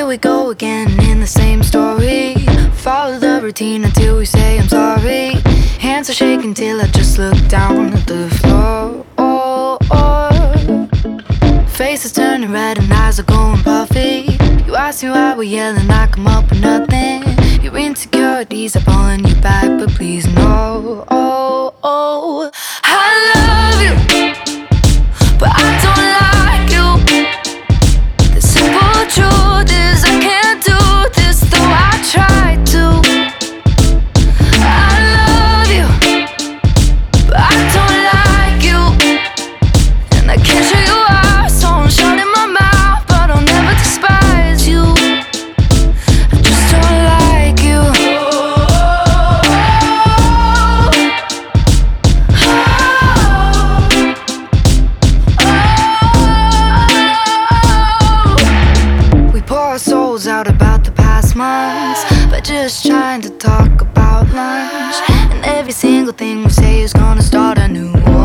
we go again in the same story. Follow the routine until we say I'm sorry. Hands are shaking till I just look down at the floor. Faces turning red and eyes are going puffy. You ask me why we're yelling, I come up with nothing. Your insecurities are pulling you back, but please no. I love you, but I don't like you. The simple truth is I can't do this, though I try to. I love you, but I don't like you, and I can't show you out, so I'm shutting my mouth, but I'll never despise you. I just don't like you. We pour our souls out about the past months, but just trying to talk about lunch. And every single thing we say is gonna start a new war.